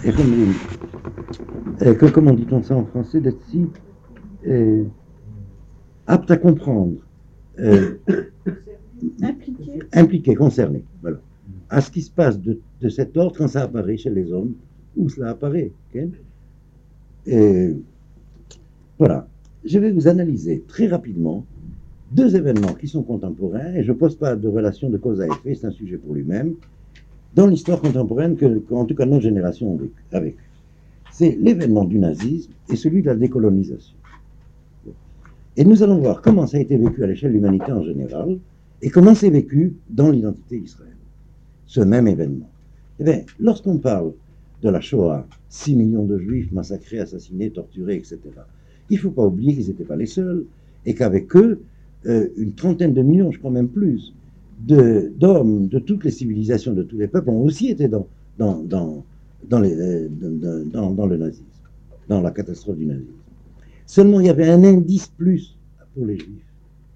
et comment dit-on ça en français, d'être si apte à comprendre, impliqué, concerné, voilà, à ce qui se passe de cet ordre quand ça apparaît chez les hommes, où cela apparaît. Okay? Et voilà, je vais vous analyser très rapidement deux événements qui sont contemporains, et je ne pose pas de relation de cause à effet, c'est un sujet pour lui-même, dans l'histoire contemporaine qu'en tout cas nos générations ont vécu. C'est l'événement du nazisme et celui de la décolonisation. Et nous allons voir comment ça a été vécu à l'échelle de l'humanité en général et comment c'est vécu dans l'identité d'Israël, ce même événement. Eh bien, lorsqu'on parle de la Shoah, 6 millions de juifs massacrés, assassinés, torturés, etc., il ne faut pas oublier qu'ils n'étaient pas les seuls et qu'avec eux, une trentaine de millions, je crois même plus, d'hommes de toutes les civilisations, de tous les peuples, ont aussi été dans le nazisme, dans la catastrophe du nazisme. Seulement, il y avait un indice plus pour les juifs.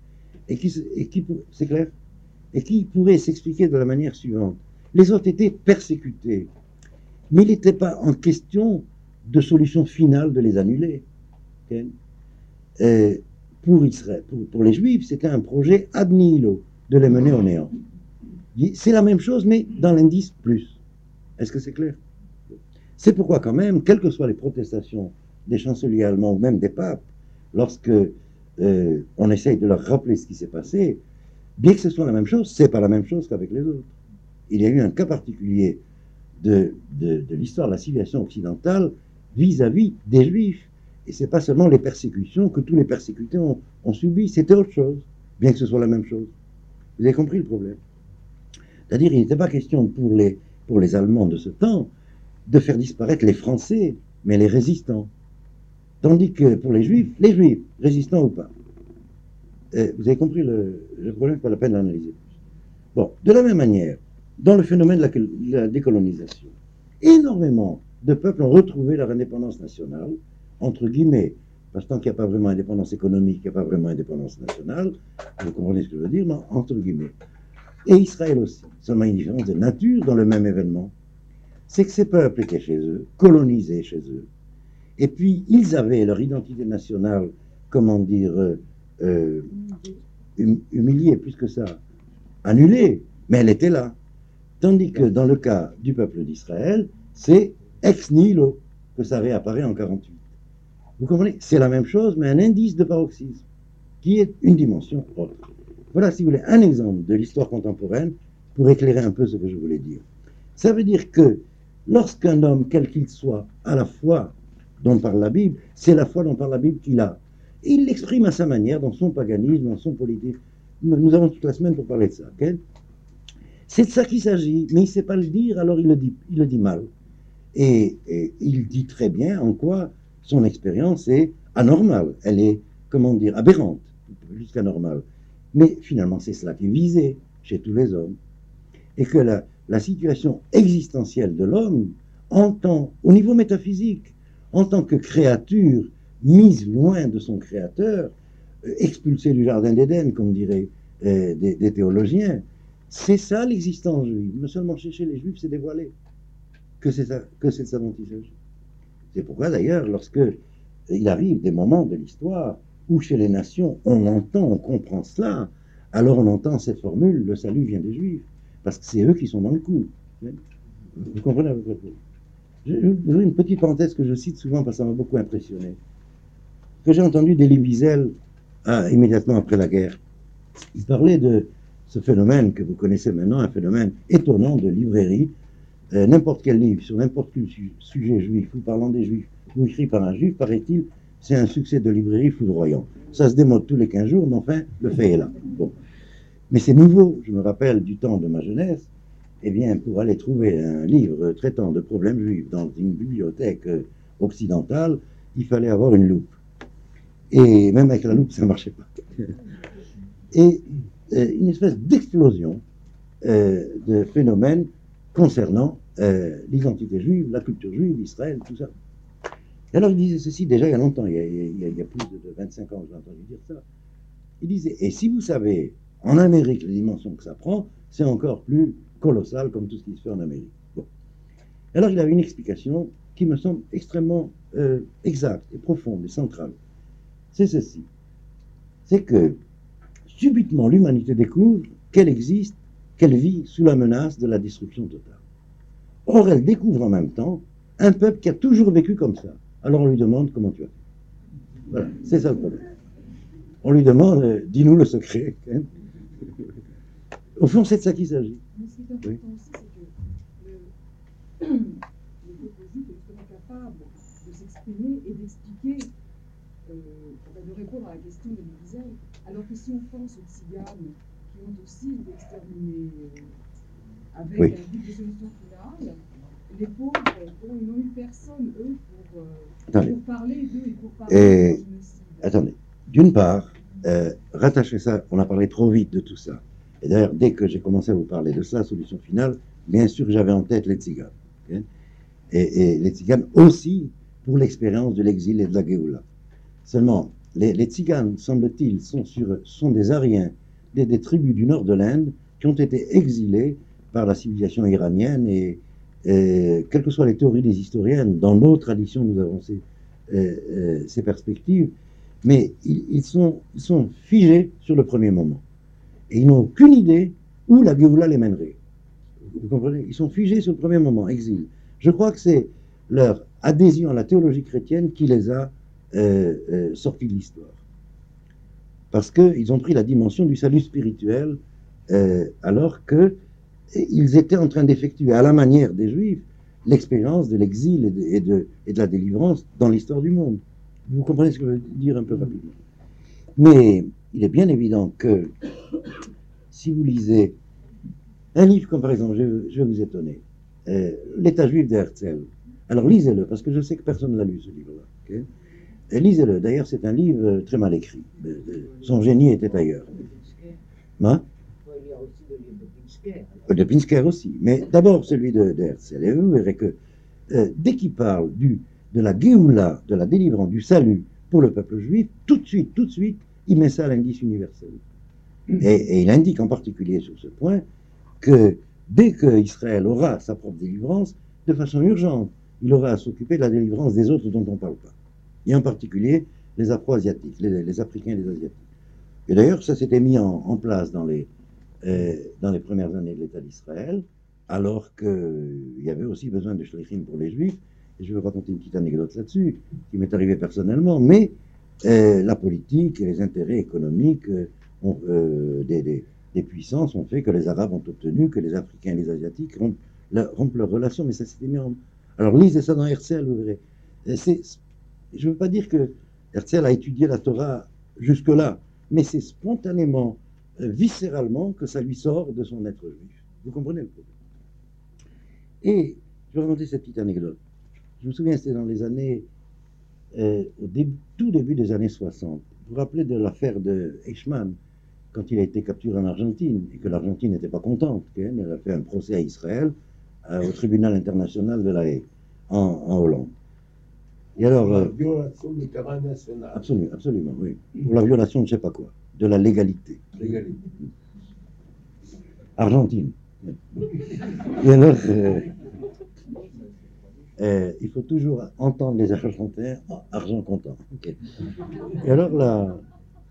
C'est clair? Et qui pourrait s'expliquer de la manière suivante. Les autres étaient persécutés, mais il n'était pas en question de solution finale de les annuler. Okay? Pour Israël, pour les Juifs, c'était un projet ad nihilo, de les mener au néant. C'est la même chose, mais dans l'indice plus. Est-ce que c'est clair? C'est pourquoi quand même, quelles que soient les protestations des chanceliers allemands ou même des papes, lorsque on essaye de leur rappeler ce qui s'est passé, bien que ce soit la même chose, c'est pas la même chose qu'avec les autres. Il y a eu un cas particulier de l'histoire de la civilisation occidentale vis-à-vis des Juifs. Et c'est pas seulement les persécutions que tous les persécutés ont subi, c'était autre chose, bien que ce soit la même chose. Vous avez compris le problème? C'est-à-dire, il n'était pas question pour les Allemands de ce temps de faire disparaître les Français, mais les résistants. Tandis que pour les Juifs, résistants ou pas. Vous avez compris le problème, pas la peine d'analyser plus. Bon, de la même manière, dans le phénomène de la décolonisation, énormément de peuples ont retrouvé leur indépendance nationale, entre guillemets, parce que tant qu'il n'y a pas vraiment indépendance économique, il n'y a pas vraiment indépendance nationale, vous comprenez ce que je veux dire, mais entre guillemets. Et Israël aussi. Seulement une différence de nature dans le même événement, c'est que ces peuples étaient chez eux, colonisés chez eux, et puis ils avaient leur identité nationale, comment dire, humiliée, plus que ça, annulée, mais elle était là. Tandis que dans le cas du peuple d'Israël, c'est ex nihilo que ça réapparaît en 48. Vous comprenez? C'est la même chose, mais un indice de paroxysme, qui est une dimension autre. Voilà, si vous voulez, un exemple de l'histoire contemporaine pour éclairer un peu ce que je voulais dire. Ça veut dire que lorsqu'un homme, quel qu'il soit, a la foi dont parle la Bible, c'est la foi dont parle la Bible qu'il a. Et il l'exprime à sa manière, dans son paganisme, dans son politique. Nous avons toute la semaine pour parler de ça. Okay? C'est de ça qu'il s'agit, mais il ne sait pas le dire, alors il le dit mal. Et il dit très bien en quoi son expérience est anormale. Elle est, comment dire, aberrante, jusqu'à normale. Mais finalement, c'est cela qui est visé chez tous les hommes. Et que la situation existentielle de l'homme, au niveau métaphysique, en tant que créature mise loin de son créateur, expulsée du jardin d'Éden, comme diraient des théologiens, c'est ça l'existence juive. Mais seulement chez les juifs, c'est dévoilé que c'est de ça dont il s'agit. C'est pourquoi d'ailleurs, lorsque il arrive des moments de l'histoire où chez les nations, on entend, on comprend cela, alors on entend cette formule, le salut vient des juifs, parce que c'est eux qui sont dans le coup. Vous comprenez à peu près? Je vous donne une petite parenthèse que je cite souvent parce que ça m'a beaucoup impressionné. Que j'ai entendu d'Elie Wiesel immédiatement après la guerre. Il parlait de ce phénomène que vous connaissez maintenant, un phénomène étonnant de librairie. N'importe quel livre sur n'importe quel sujet juif ou parlant des juifs ou écrit par un juif, paraît-il, c'est un succès de librairie foudroyant. Ça se démode tous les 15 jours, mais enfin, le fait est là. Bon. Mais c'est nouveau, je me rappelle du temps de ma jeunesse, eh bien, pour aller trouver un livre traitant de problèmes juifs dans une bibliothèque occidentale, il fallait avoir une loupe. Et même avec la loupe, ça ne marchait pas. Et une espèce d'explosion de phénomènes concernant l'identité juive, la culture juive, Israël, tout ça. Et alors il disait ceci, déjà il y a longtemps, il y a plus de 25 ans que j'ai entendu dire ça. Il disait, et si vous savez, en Amérique, les dimensions que ça prend, c'est encore plus colossal comme tout ce qui se fait en Amérique. Bon. Alors il a une explication qui me semble extrêmement exacte et profonde et centrale. C'est ceci. C'est que subitement l'humanité découvre qu'elle existe, qu'elle vit sous la menace de la destruction totale. Or, elle découvre en même temps un peuple qui a toujours vécu comme ça. Alors on lui demande comment tu as fait. Voilà, c'est ça le problème. On lui demande, dis-nous le secret. Hein. Au fond, c'est de ça qu'il s'agit. Mais ce qui est important aussi, c'est que le peuple juif est justement capable de s'exprimer et d'expliquer, de répondre à la question de l'Élisée. Alors que si on pense aux tziganes qui ont aussi été exterminés avec un but de solution finale, les pauvres, ils n'ont eu personne, eux, pour parler d'eux et pour parler de génocide. Attendez, d'une part, rattacher ça, on a parlé trop vite de tout ça. Et d'ailleurs, dès que j'ai commencé à vous parler de ça, solution finale, bien sûr, j'avais en tête les tziganes. Okay, et les tziganes aussi pour l'expérience de l'exil et de la Géoula. Seulement, les tziganes, semble-t-il, sont des Aryens, des tribus du nord de l'Inde qui ont été exilés par la civilisation iranienne et quelles que soient les théories des historiennes, dans nos traditions, nous avons ces perspectives, mais ils sont figés sur le premier moment. Et ils n'ont aucune idée où la Géoula les mènerait. Vous comprenez? Ils sont figés sur le premier moment, exil. Je crois que c'est leur adhésion à la théologie chrétienne qui les a sortis de l'histoire. Parce qu'ils ont pris la dimension du salut spirituel alors qu'ils étaient en train d'effectuer, à la manière des Juifs, l'expérience de l'exil et de la délivrance dans l'histoire du monde. Vous comprenez ce que je veux dire un peu rapidement. Mais il est bien évident que si vous lisez un livre comme par exemple, je vais vous étonner, L'État juif d'Herzl, alors lisez-le, parce que je sais que personne ne l'a lu ce livre-là. Okay, lisez-le, d'ailleurs c'est un livre très mal écrit, son génie était ailleurs. Hein? Il y a aussi le livre de Pinsker. De Pinsker aussi, mais d'abord celui de Herzl. Et vous verrez que dès qu'il parle de la Géoula, de la délivrance, du salut pour le peuple juif, tout de suite, il met ça à l'indice universel. Et il indique en particulier sur ce point que dès qu'Israël aura sa propre délivrance, de façon urgente, il aura à s'occuper de la délivrance des autres dont on ne parle pas. Et en particulier les Afro-Asiatiques, les Africains et les Asiatiques. Et d'ailleurs, ça s'était mis en place dans les premières années de l'État d'Israël, alors qu'il y avait aussi besoin de shlichim pour les Juifs. Et je vais raconter une petite anecdote là-dessus, qui m'est arrivée personnellement, mais la politique et les intérêts économiques des puissances ont fait que les Arabes ont obtenu que les Africains et les Asiatiques rompent leurs relations, mais ça s'était mis en... Alors lisez ça dans Herzl, vous verrez. Je ne veux pas dire que Herzl a étudié la Torah jusque-là, mais c'est spontanément, viscéralement, que ça lui sort de son être juif. Vous comprenez le problème? Et je vais raconter cette petite anecdote. Je me souviens, c'était dans les années, tout début des années 60. Vous vous rappelez de l'affaire de Eichmann, quand il a été capturé en Argentine, et que l'Argentine n'était pas contente. Elle a fait un procès à Israël, au tribunal international de La Haye, en Hollande. Et alors, la violation du terrain national. Absolument, absolument, oui. Pour la violation de je ne sais pas quoi, de la légalité. Légalité. Argentine. Et alors, il faut toujours entendre les Argentins, argent comptant. Okay. Et alors là,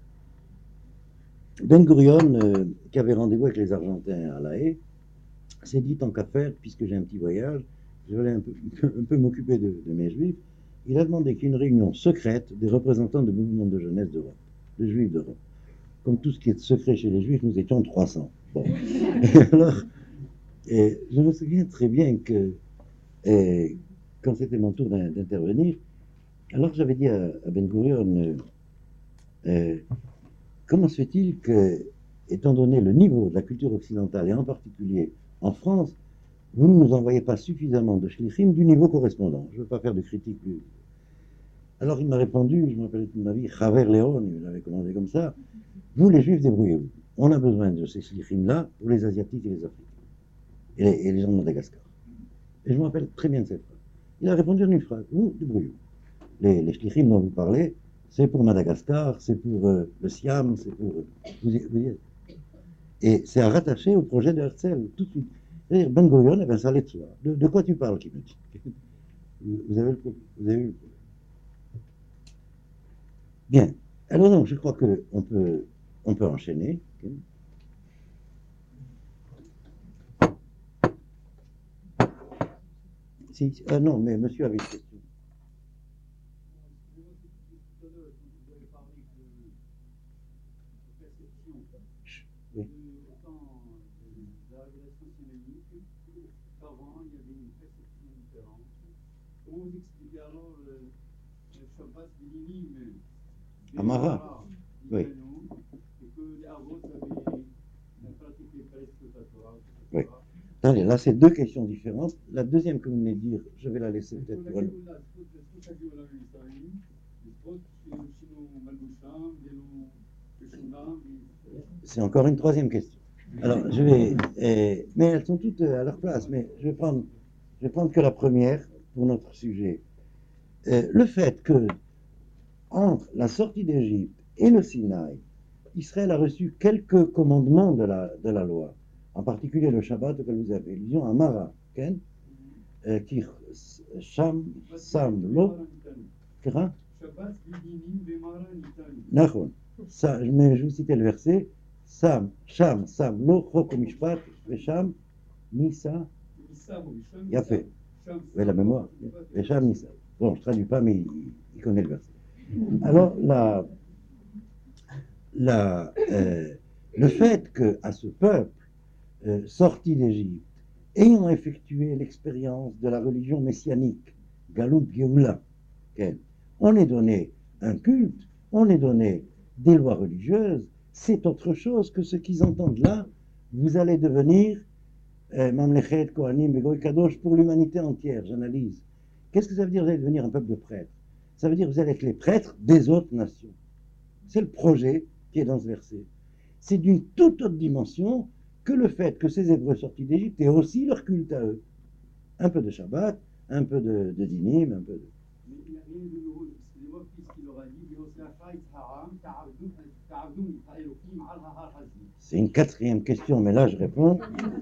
Ben Gurion, qui avait rendez-vous avec les Argentins à La Haye, s'est dit, tant qu'à faire, puisque j'ai un petit voyage, je vais un peu m'occuper de mes Juifs. Il a demandé qu'il y ait une réunion secrète des représentants de mouvements de jeunesse d'Europe, de Juifs d'Europe. Comme tout ce qui est secret chez les Juifs, nous étions 300. Bon. Et alors, je me souviens très bien que quand c'était mon tour d'intervenir, alors j'avais dit à Ben Gurion, comment se fait-il que, étant donné le niveau de la culture occidentale, et en particulier en France, vous ne nous envoyez pas suffisamment de shlichim du niveau correspondant. Je ne veux pas faire de critique. Alors il m'a répondu, je me rappelle toute ma vie, Javer Léon, il m'avait commandé comme ça, vous les Juifs, débrouillez-vous. On a besoin de ces shlichim-là pour les Asiatiques et les Africains, et les gens de Madagascar. Et je me rappelle très bien de cette phrase. Il a répondu en une phrase, vous, débrouillez-vous. Les shlichim dont vous parlez, c'est pour Madagascar, c'est pour le Siam, c'est pour... Vous y êtes. Et c'est à rattacher au projet de Herzl, tout de suite. C'est-à-dire, Ben Gurion, eh ben, ça allait de soi. De quoi tu parles, qui me dit? Vous avez vous avez eu le problème. Bien. Alors donc, je crois on peut enchaîner. Okay. Si, non, mais monsieur avait une question. Oui. Comment vous expliquez alors le Shabbat minime Amara. Oui. Et que les Avot avaient pratiqué presque la Torah. Oui. Attendez, là, c'est deux questions différentes. La deuxième que vous venez de dire, je vais la laisser peut-être pour elle. C'est encore une troisième question. Alors, je vais. Mais elles sont toutes à leur place, mais je vais prendre que la première pour notre sujet. Le fait que, entre la sortie d'Égypte et le Sinaï, Israël a reçu quelques commandements de la loi, en particulier le Shabbat que vous avez, disons Amara, qui Sham, Sam, Lo, Kira. Mais je vous citais le verset, Sam, Sham, Sam, Lo, Chok Mishpat, Vesham, Nisa, Yafé. Vous avez la mémoire, Vesham, Nisa. Bon, je ne traduis pas, mais il connaît le verset. Alors, le fait qu'à ce peuple sorti d'Égypte, ayant effectué l'expérience de la religion messianique, Galout Géoula, on est donné un culte, on est donné des lois religieuses, c'est autre chose que ce qu'ils entendent là. Vous allez devenir Mamlechet, Kohanim, Begoy Kadosh pour l'humanité entière, j'analyse. Qu'est-ce que ça veut dire, vous allez devenir un peuple de prêtres? Ça veut dire que vous allez être les prêtres des autres nations. C'est le projet qui est dans ce verset. C'est d'une toute autre dimension que le fait que ces Hébreux sortis d'Égypte aient aussi leur culte à eux. Un peu de Shabbat, un peu de dinim, un peu de... Mais il n'y a rien de nouveau, excusez-moi, puisqu'il leur a dit c'est une quatrième question, mais là je réponds.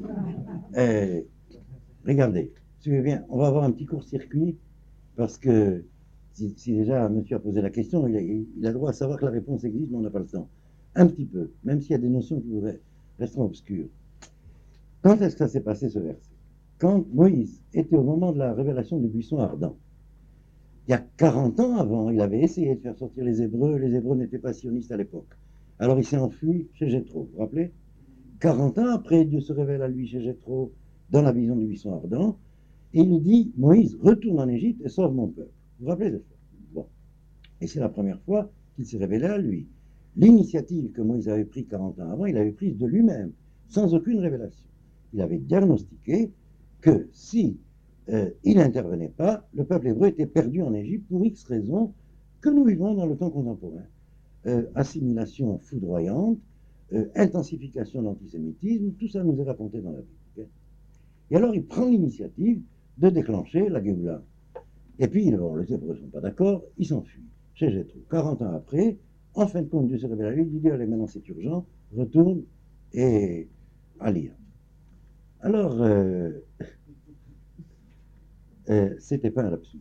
Regardez, suivez bien, on va avoir un petit court-circuit, parce que si déjà monsieur a posé la question, il a le droit à savoir que la réponse existe, mais on n'a pas le temps. Un petit peu, même s'il y a des notions qui resteront obscures. Quand est-ce que ça s'est passé, ce verset? Quand Moïse était au moment de la révélation du buisson ardent. Il y a 40 ans avant, il avait essayé de faire sortir les Hébreux n'étaient pas sionistes à l'époque. Alors il s'est enfui chez Jéthro, vous vous rappelez? 40 ans après, Dieu se révèle à lui chez Jéthro, dans la vision du buisson ardent, et il lui dit, Moïse, retourne en Égypte et sauve mon peuple. Vous vous rappelez de ça? Bon. Et c'est la première fois qu'il s'est révélé à lui. L'initiative que Moïse avait prise 40 ans avant, il avait prise de lui-même, sans aucune révélation. Il avait diagnostiqué que si il n'intervenait pas, le peuple hébreu était perdu en Égypte pour X raisons que nous vivons dans le temps contemporain. Assimilation foudroyante, intensification de l'antisémitisme, tout ça nous est raconté dans la Bible. Okay? Et alors il prend l'initiative de déclencher la Géoula. Et puis, bon, les Hébreux ne sont pas d'accord, ils s'enfuient chez Jéthro. 40 ans après, en fin de compte, Dieu se révèle à lui, il dit, allez, maintenant c'est urgent, retourne et à lire. Alors, c'était pas un lapsus.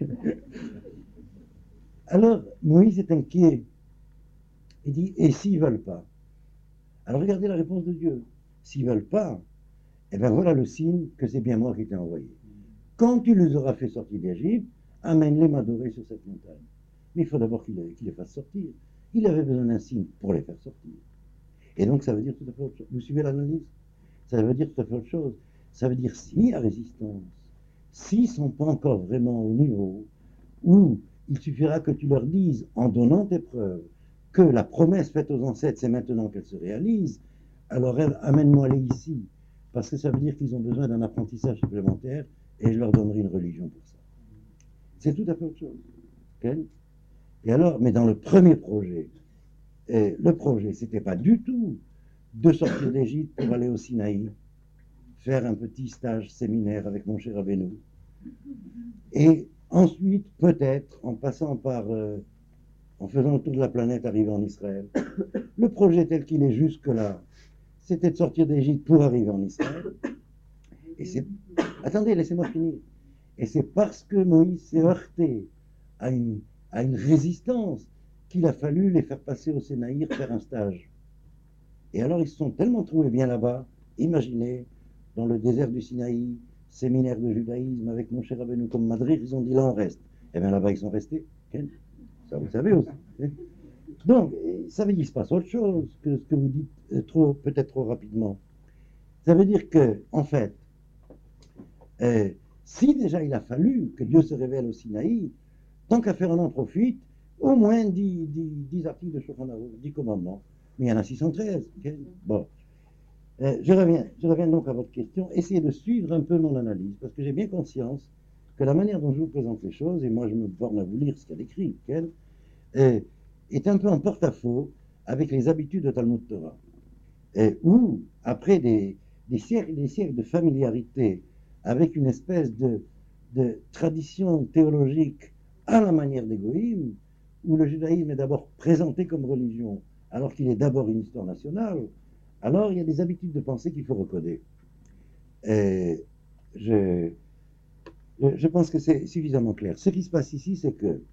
Alors, Moïse est inquiet. Il dit, et s'ils ne veulent pas? Alors, regardez la réponse de Dieu. S'ils ne veulent pas, eh bien voilà le signe que c'est bien moi qui t'ai envoyé. Quand tu les auras fait sortir d'Égypte, amène-les m'adorer sur cette montagne. Mais il faut d'abord qu'il les fasse sortir. Il avait besoin d'un signe pour les faire sortir. Et donc, ça veut dire tout à fait autre chose. Vous suivez l'analyse? Ça veut dire tout à fait autre chose. Ça veut dire si la résistance, s'ils ne sont pas encore vraiment au niveau où il suffira que tu leur dises, en donnant tes preuves, que la promesse faite aux ancêtres, c'est maintenant qu'elle se réalise, alors amène-moi-les ici, parce que ça veut dire qu'ils ont besoin d'un apprentissage supplémentaire, et je leur donnerai une religion pour ça. C'est tout à fait autre chose. Okay? Et alors, mais dans le premier projet, le projet, c'était pas du tout de sortir d'Égypte pour aller au Sinaï, faire un petit stage séminaire avec mon cher Rabbeinu, et ensuite, peut-être, en passant par, en faisant le tour de la planète, arriver en Israël. Le projet tel qu'il est jusque-là, c'était de sortir d'Égypte pour arriver en Israël. Et c'est... Attendez, laissez-moi finir. Et c'est parce que Moïse s'est heurté à une résistance qu'il a fallu les faire passer au Sénaïr faire un stage. Et alors ils se sont tellement trouvés bien là-bas, imaginez, dans le désert du Sinaï, séminaire de judaïsme avec Moshe Rabbeinu comme Madrid, ils ont dit là on reste. Et bien là-bas ils sont restés. Ça vous savez aussi. Donc, ça veut dire qu'il se passe autre chose que ce que vous dites peut-être trop rapidement. Ça veut dire que, en fait, si déjà il a fallu que Dieu se révèle au Sinaï, tant qu'à faire on en profite, au moins 10 articles de Shulchan Aruch, 10 commandements. Mais il y en a 613. Okay? Bon. Je reviens donc à votre question. Essayez de suivre un peu mon analyse, parce que j'ai bien conscience que la manière dont je vous présente les choses, et moi je me borne à vous lire ce qu'il y a d'écrit, est un peu en porte-à-faux avec les habitudes de Talmud Torah, où, après des siècles et des siècles de familiarité avec une espèce de tradition théologique à la manière des Goïm, où le judaïsme est d'abord présenté comme religion, alors qu'il est d'abord une histoire nationale, alors il y a des habitudes de pensée qu'il faut recoder. Je pense que c'est suffisamment clair. Ce qui se passe ici, c'est que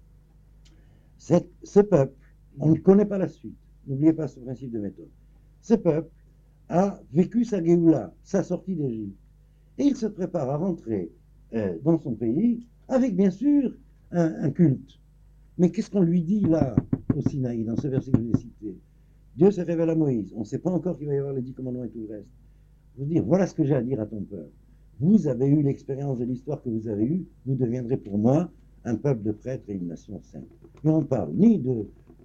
ce peuple, on ne connaît pas la suite, n'oubliez pas ce principe de méthode, ce peuple a vécu sa Géoula, sa sortie d'Égypte, et il se prépare à rentrer dans son pays avec bien sûr un culte. Mais qu'est-ce qu'on lui dit là au Sinaï, dans ce verset que je vous ai cité? Dieu se révèle à Moïse, on ne sait pas encore qu'il va y avoir les 10 commandements et tout le reste. Vous dire, voilà ce que j'ai à dire à ton peuple. Vous avez eu l'expérience de l'histoire que vous avez eue, vous deviendrez pour moi un peuple de prêtres et une nation sainte. Et on ne parle ni de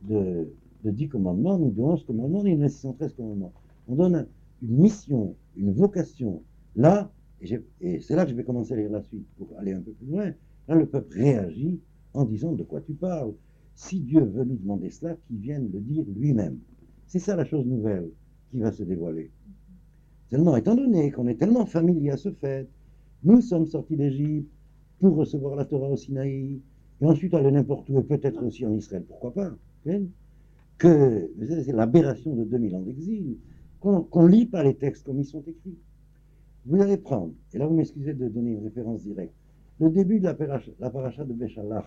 10 commandements, ni de 11 commandements, ni de 613 commandements. On donne une mission, une vocation. Là, et c'est là que je vais commencer à lire la suite pour aller un peu plus loin. Là, le peuple réagit en disant de quoi tu parles. Si Dieu veut nous demander cela, qu'il vienne le dire lui-même. C'est ça la chose nouvelle qui va se dévoiler. Seulement, étant donné qu'on est tellement familier à ce fait, nous sommes sortis d'Égypte pour recevoir la Torah au Sinaï, et ensuite aller n'importe où, et peut-être aussi en Israël, pourquoi pas, que c'est l'aberration de 2000 ans d'exil, qu'on ne lit pas les textes comme ils sont écrits. Vous allez prendre, et là vous m'excusez de donner une référence directe, le début de la paracha de Béchalach.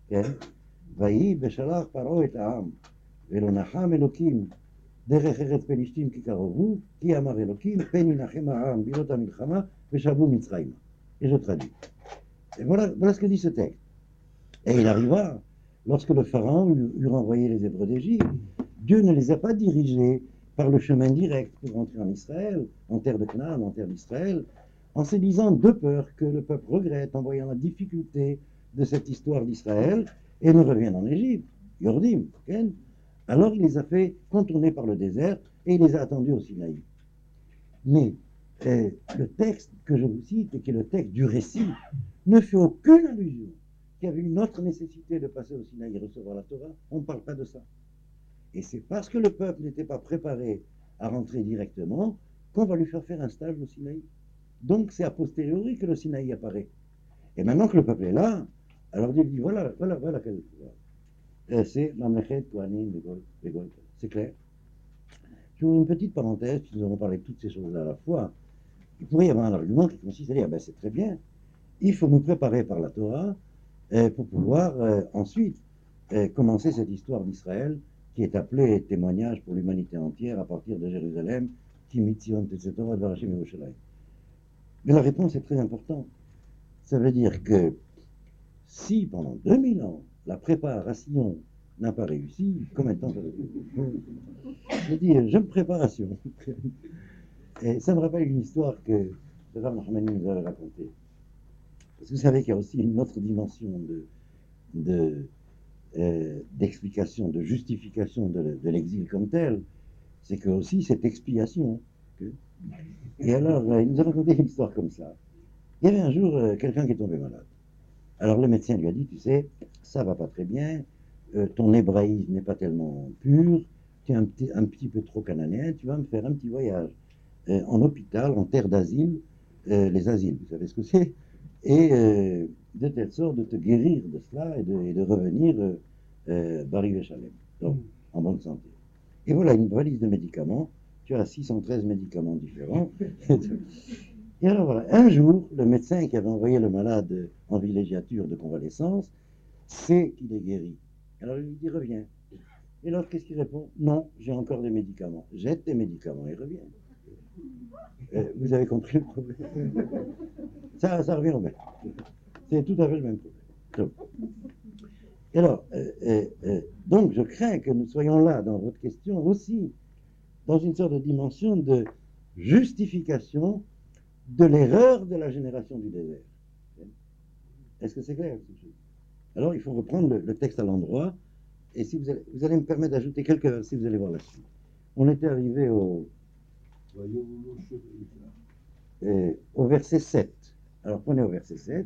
Vaï Béchalach paro et Aham, velonacham Elokim, דרך ארץ פלישתים כי קרבו, כי אמר אלוקים, פן ינחם העם בילות המלחמה ושבו מצרימה. Et je traduis. Et voilà ce que dit ce texte. Et il arriva, lorsque le pharaon eut renvoyé les Hébreux d'Égypte, Dieu ne les a pas dirigés par le chemin direct pour rentrer en Israël, en terre de Canaan, en terre d'Israël, en se disant de peur que le peuple regrette en voyant la difficulté de cette histoire d'Israël et ne revienne en Égypte. Yordim, Ken. Alors il les a fait contourner par le désert et il les a attendus au Sinaï. Mais le texte que je vous cite, et qui est le texte du récit, ne fait aucune allusion qu'il y avait une autre nécessité de passer au Sinaï et recevoir la Torah. On ne parle pas de ça. Et c'est parce que le peuple n'était pas préparé à rentrer directement qu'on va lui faire un stage au Sinaï. Donc c'est a posteriori que le Sinaï apparaît. Et maintenant que le peuple est là, alors Dieu dit voilà quel est pouvoir. C'est Mamlechet, Kohanim, Begol. C'est clair. Je vous ouvre une petite parenthèse, puisque nous avons parlé de toutes ces choses-là à la fois. Il pourrait y avoir un argument qui consiste à dire c'est très bien, il faut nous préparer par la Torah pour pouvoir ensuite commencer cette histoire d'Israël qui est appelée témoignage pour l'humanité entière à partir de Jérusalem, Timitzion, etc., de Rachim et Yerushalayim. Mais la réponse est très importante. Ça veut dire que si pendant 2000 ans, la préparation n'a pas réussi, combien de temps ça veut dire? Je dis, je me préparation. Et ça me rappelle une histoire que le Rav Nachmani nous avait racontée. Parce que vous savez qu'il y a aussi une autre dimension d'explication, de justification de l'exil comme tel, c'est que aussi cette expiation. Et alors, il nous a raconté une histoire comme ça. Il y avait un jour quelqu'un qui est tombé malade. Alors le médecin lui a dit, tu sais, ça va pas très bien, ton hébraïsme n'est pas tellement pur, tu es un petit peu trop cananéen, tu vas me faire un petit voyage en hôpital, en terre d'asile, les asiles, vous savez ce que c'est, et de telle sorte de te guérir de cela et de revenir Bari Veshalem, donc en bonne santé. Et voilà une valise de médicaments, tu as 613 médicaments différents. Et alors voilà, un jour, le médecin qui avait envoyé le malade en villégiature de convalescence sait qu'il est guéri. Alors il lui dit reviens. Et alors qu'est-ce qu'il répond? Non, j'ai encore des médicaments. Jette tes médicaments et reviens. Vous avez compris le problème? Ça revient au même. C'est tout à fait le même problème. Alors, donc je crains que nous soyons là dans votre question aussi dans une sorte de dimension de justification de l'erreur de la génération du désert. Est-ce que c'est clair? Alors il faut reprendre le texte à l'endroit, et si vous allez me permettre d'ajouter quelques versets, vous allez voir la suite. On était arrivé au verset 7. Alors prenez au verset 7.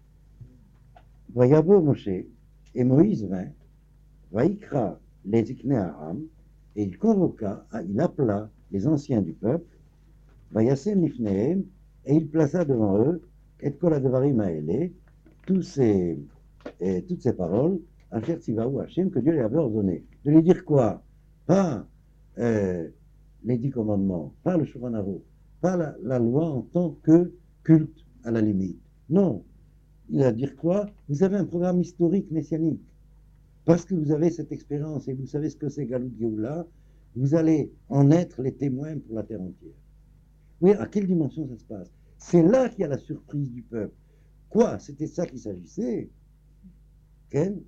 Vayabo Moshe, et Moïse vint, Vaïkra les Ikne Aram, et il convoqua, il appela les anciens du peuple, Vayasem Nifnehem, et il plaça devant eux, et Kol Advarim Haele, toutes ces paroles, Asher Tzivahu Hashem, que Dieu lui avait ordonné. De lui dire quoi? Pas les 10 commandements, pas le Shulchan Aruch, pas la loi en tant que culte à la limite. Non. Il va dire quoi? Vous avez un programme historique messianique. Parce que vous avez cette expérience et vous savez ce que c'est Galout Géoula, vous allez en être les témoins pour la terre entière. Oui, à quelle dimension ça se passe? C'est là qu'il y a la surprise du peuple. Quoi? C'était ça qu'il s'agissait? Ken?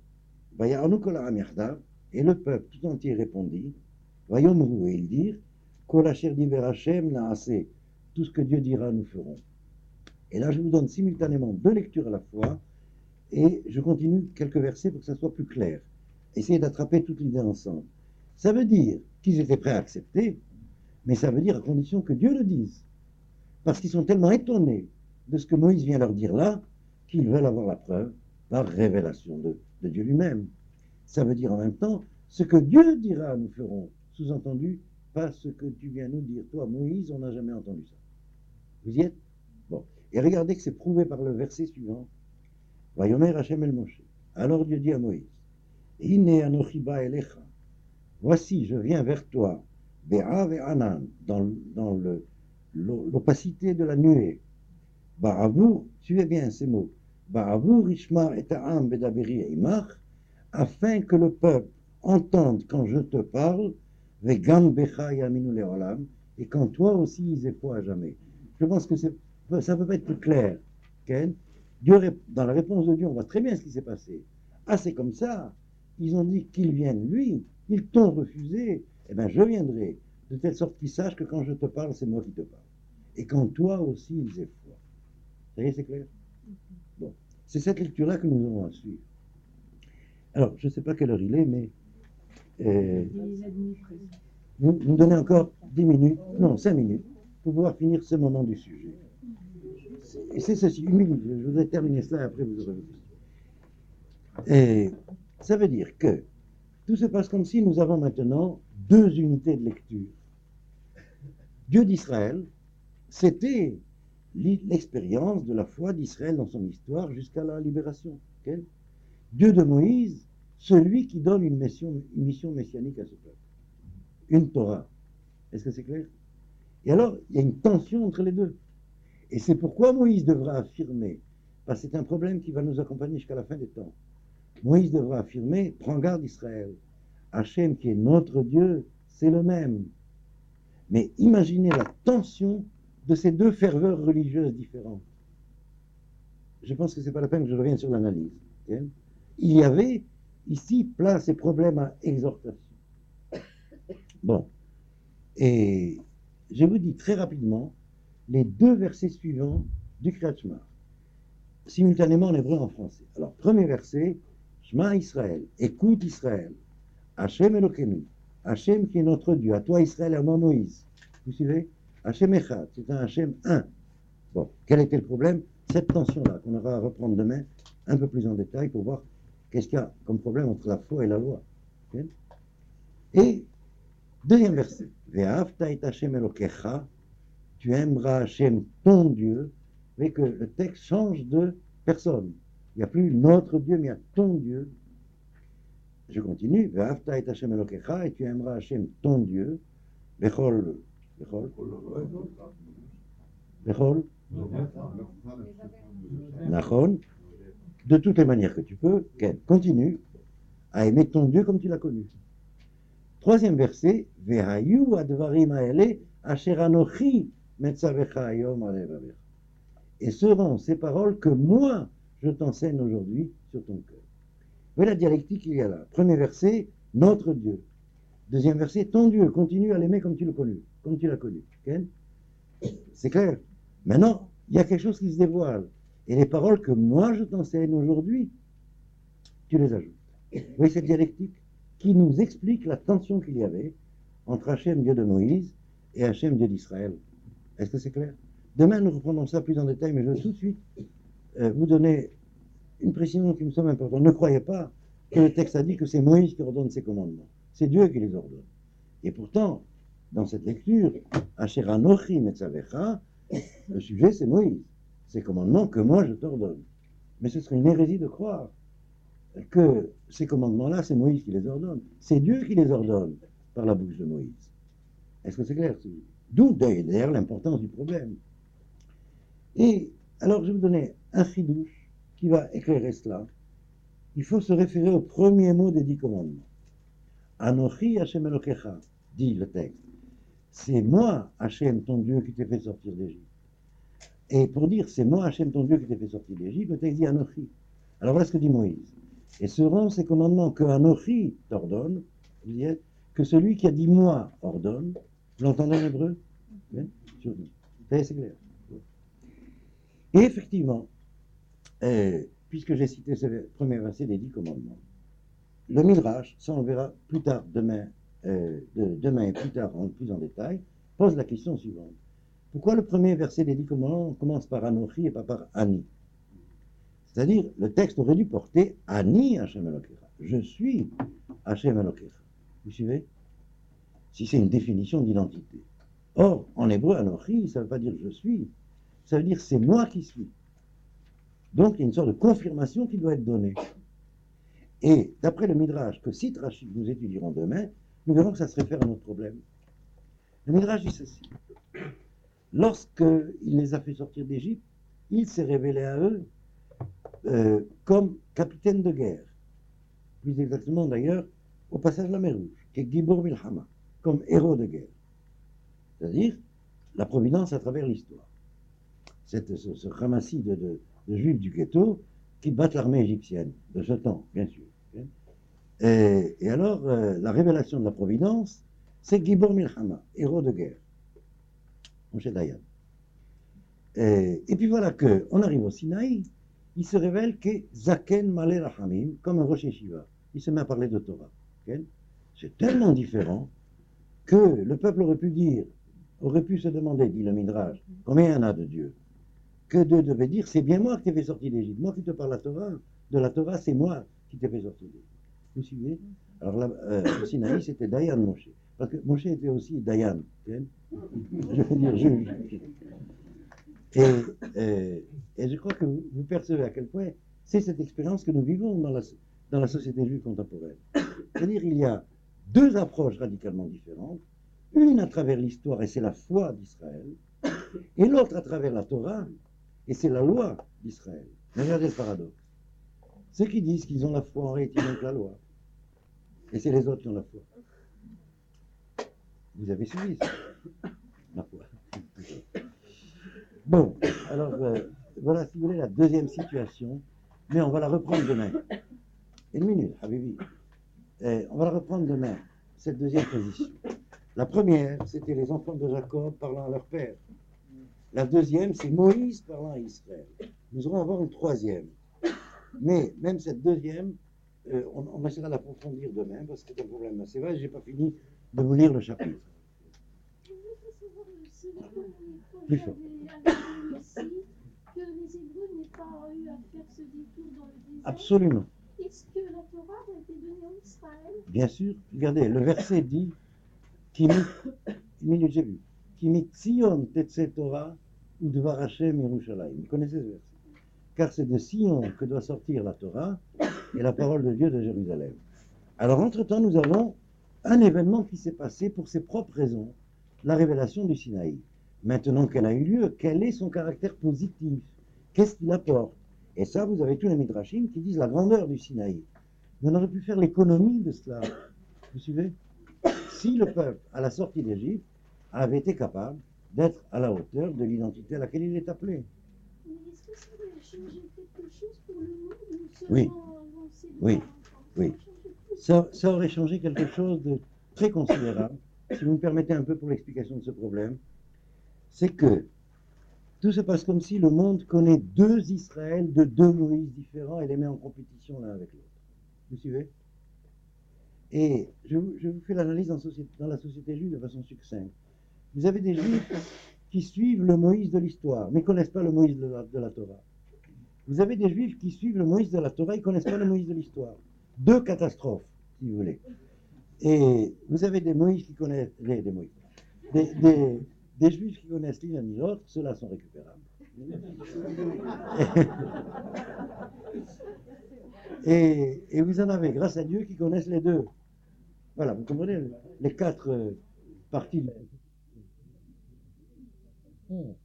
Et le peuple tout entier répondit, Vayomru, et ils dirent, Kol asher diber Hashem naaseh, tout ce que Dieu dira, nous ferons. Et là, je vous donne simultanément 2 lectures à la fois, et je continue quelques versets pour que ça soit plus clair. Essayez d'attraper toute l'idée ensemble. Ça veut dire qu'ils étaient prêts à accepter, mais ça veut dire à condition que Dieu le dise. Parce qu'ils sont tellement étonnés de ce que Moïse vient leur dire là, qu'ils veulent avoir la preuve par révélation de Dieu lui-même. Ça veut dire en même temps, ce que Dieu dira, nous ferons. Sous-entendu, pas ce que tu viens nous dire. Toi, Moïse, on n'a jamais entendu ça. Vous y êtes? Bon. Et regardez que c'est prouvé par le verset suivant. Vayomer Hashem el Moshe. Alors Dieu dit à Moïse, Hine anochi ba elecha. Voici, je viens vers toi, Be'a ve'anan, dans l'opacité de la nuée. Ba'avour, suivez bien ces mots. Ba'avour ishma et ta'am bedaberi eimach, afin que le peuple entende quand je te parle, ve'gam becha yaminu le'olam, et quand toi aussi ils aient foi à jamais. Je pense que ça ne peut pas être plus clair. Okay? Dieu, dans la réponse de Dieu, on voit très bien ce qui s'est passé. Ah, c'est comme ça. Ils ont dit qu'ils viennent, lui. Ils t'ont refusé. Eh bien, je viendrai. De telle sorte qu'ils sachent que quand je te parle, c'est moi qui te parle. Et quand toi aussi, ils aient foi. Ça y est, c'est clair? Bon. C'est cette lecture-là que nous avons à suivre. Alors, je ne sais pas quelle heure il est, mais... vous me donnez encore 10 minutes, non, 5 minutes, pour pouvoir finir ce moment du sujet. Et c'est ceci, 1 minute, je voudrais terminer cela et après vous aurez vos questions. Et ça veut dire que tout se passe comme si nous avons maintenant 2 unités de lecture. Dieu d'Israël, c'était l'expérience de la foi d'Israël dans son histoire jusqu'à la libération. Okay? Dieu de Moïse, celui qui donne une mission messianique à ce peuple. Une Torah. Est-ce que c'est clair? Et alors, il y a une tension entre les deux. Et c'est pourquoi Moïse devra affirmer, parce que c'est un problème qui va nous accompagner jusqu'à la fin des temps. Moïse devra affirmer, prends garde Israël, Hachem qui est notre Dieu, c'est le même. Mais imaginez la tension de ces 2 ferveurs religieuses différentes. Je pense que ce n'est pas la peine que je revienne sur l'analyse. Okay? Il y avait ici place et problème à exhortation. Bon. Et je vous dis très rapidement les 2 versets suivants du Kriyat Shema, simultanément en hébreu et en français. Alors, premier verset, Shema Israël, écoute Israël, Hachem Elokeinu, Hachem qui est notre Dieu, à toi Israël et à moi Moïse. Vous suivez? Hachem Echad, c'est un Hachem 1. Bon, quel était le problème? Cette tension-là, qu'on aura à reprendre demain un peu plus en détail pour voir qu'est-ce qu'il y a comme problème entre la foi et la loi. Okay? Et, deuxième verset, Ve'afta et Hachem Elokecha, tu aimeras Hachem, ton Dieu, mais que le texte change de personne. Il n'y a plus notre Dieu, mais il y a ton Dieu. Je continue. Ve'afta et Hachem Elokecha, et tu aimeras Hachem, ton Dieu, Bechol, Nachon, de toutes les manières que tu peux, continue à aimer ton Dieu comme tu l'as connu. Troisième verset, Vehayu advarim haele asher anochi metzavecha hayom alev avecha. Et seront ces paroles que moi je t'enseigne aujourd'hui sur ton cœur. Vous voyez la dialectique qu'il y a là. Premier verset, notre Dieu. Deuxième verset, ton Dieu, continue à l'aimer comme tu l'as connu. Comme tu l'as connu. Okay? C'est clair. Maintenant, il y a quelque chose qui se dévoile. Et les paroles que moi je t'enseigne aujourd'hui, tu les ajoutes. Vous voyez cette dialectique qui nous explique la tension qu'il y avait entre Hachem, Dieu de Moïse, et Hachem, Dieu d'Israël. Est-ce que c'est clair? Demain, nous reprendrons ça plus en détail, mais je veux tout de suite vous donner une précision qui me semble importante. Ne croyez pas que le texte a dit que c'est Moïse qui ordonne ses commandements. C'est Dieu qui les ordonne. Et pourtant, dans cette lecture, Asher Anochi Metzavecha, le sujet c'est Moïse. Ces commandements que moi je t'ordonne. Mais ce serait une hérésie de croire que ces commandements-là, c'est Moïse qui les ordonne. C'est Dieu qui les ordonne par la bouche de Moïse. Est-ce que c'est clair? D'où d'ailleurs l'importance du problème. Et alors je vais vous donner un chidouche qui va éclairer cela. Il faut se référer au premier mot des 10 commandements. Anochi Hashem Elokecha, dit le texte. C'est moi, Hashem, ton Dieu, qui t'ai fait sortir d'Égypte. Et pour dire c'est moi, Hashem, ton Dieu, qui t'ai fait sortir d'Égypte, le texte dit Anochi. Alors voilà ce que dit Moïse. Et seront ces commandements que Anochi t'ordonne, que celui qui a dit moi ordonne. Vous l'entendez en hébreu? C'est clair. Et effectivement, puisque j'ai cité ce premier verset des 10 commandements, le Midrash, ça on verra plus tard, demain et plus tard, plus en détail, pose la question suivante. Pourquoi le premier verset des 10 commandements commence par Anochi et pas par Ani? C'est-à-dire, le texte aurait dû porter Ani Hashem Elokecha. Je suis Hashem Elokecha. Vous suivez? Si c'est une définition d'identité. Or, en hébreu, Anochi, ça ne veut pas dire je suis, ça veut dire c'est moi qui suis. Donc, il y a une sorte de confirmation qui doit être donnée. Et d'après le Midrash que cite Rashi, nous étudierons demain, nous verrons que ça se réfère à notre problème. Le Midrash dit ceci. Lorsqu'il les a fait sortir d'Égypte, il s'est révélé à eux comme capitaine de guerre. Plus exactement d'ailleurs, au passage de la mer Rouge, qui est Gibor Milchama, comme héros de guerre. C'est-à-dire la providence à travers l'histoire. Ce ramassis de juifs du ghetto qui battent l'armée égyptienne de ce temps, bien sûr. Et alors, la révélation de la providence, c'est Gibor Milchama, héros de guerre. Moshe Dayan. Et puis voilà qu'on arrive au Sinaï, il se révèle que Zaken Malé Rachamim, comme un Rosh Yeshiva, il se met à parler de Torah. C'est tellement différent que le peuple aurait pu se demander, dit le Midrash, combien il y en a de Dieu? Que Dieu devait dire, c'est bien moi qui t'ai fait sortir d'Égypte, moi qui te parle de la Torah, c'est moi qui t'ai fait sortir d'Égypte. Vous suivez? Alors là, le Sinaï, c'était Dayan Moshe. Parce que Moshe était aussi Dayan. Je veux dire juge. Et je crois que vous percevez à quel point c'est cette expérience que nous vivons dans la société juive contemporaine. C'est-à-dire il y a deux approches radicalement différentes, une à travers l'histoire, et c'est la foi d'Israël, et l'autre à travers la Torah, et c'est la loi d'Israël. Regardez le paradoxe. Ceux qui disent qu'ils ont la foi en réalité donc la loi, et c'est les autres qui ont la foi. Vous avez suivi ça, la foi. Bon, alors voilà, si vous voulez, la deuxième situation, mais on va la reprendre demain. Une minute, Habibi. On va la reprendre demain, cette deuxième position. La première, c'était les enfants de Jacob parlant à leur père. La deuxième, c'est Moïse parlant à Israël. Nous allons avoir une troisième. Mais même cette deuxième, on essaiera d'approfondir demain, parce que c'est un problème assez vaste. Je n'ai pas fini de vous lire le chapitre. Plus fort. Que les Hébreux n'aient pas eu à faire ce détour dans le désert. Absolument. Est-ce que la Torah a été donnée en Israël? Bien sûr. Regardez, le verset dit Kimi Tzion Tetse Torah ou Dvar Hashem Yerushalayim. Vous connaissez ce verset? Car c'est de Sion que doit sortir la Torah et la parole de Dieu de Jérusalem. Alors, entre-temps, nous avons un événement qui s'est passé pour ses propres raisons, la révélation du Sinaï. Maintenant qu'elle a eu lieu, quel est son caractère positif? Qu'est-ce qu'il apporte? Et ça, vous avez tous les midrashim qui disent la grandeur du Sinaï. Mais on aurait pu faire l'économie de cela. Vous suivez? Si le peuple, à la sortie d'Égypte, avait été capable d'être à la hauteur de l'identité à laquelle il est appelé. Mais est-ce que ça va changer quelque chose pour le monde ou Oui. seulement avancer Oui. dans- Oui. Ça aurait changé quelque chose de très considérable. Si vous me permettez un peu pour l'explication de ce problème, c'est que tout se passe comme si le monde connaît deux Israël de deux Moïse différents et les met en compétition l'un avec l'autre. Vous suivez? Et je vous fais l'analyse dans la société juive de façon succincte. Vous avez des juifs qui suivent le Moïse de l'histoire, mais ne connaissent pas le Moïse de la Torah. Vous avez des juifs qui suivent le Moïse de la Torah, ils ne connaissent pas le Moïse de l'histoire. Deux catastrophes, si vous voulez. Et vous avez des Moïse qui connaissent, des juifs qui connaissent ni l'un ni l'autre, ceux-là sont récupérables. Et vous en avez, grâce à Dieu, qui connaissent les deux. Voilà, vous comprenez les quatre parties.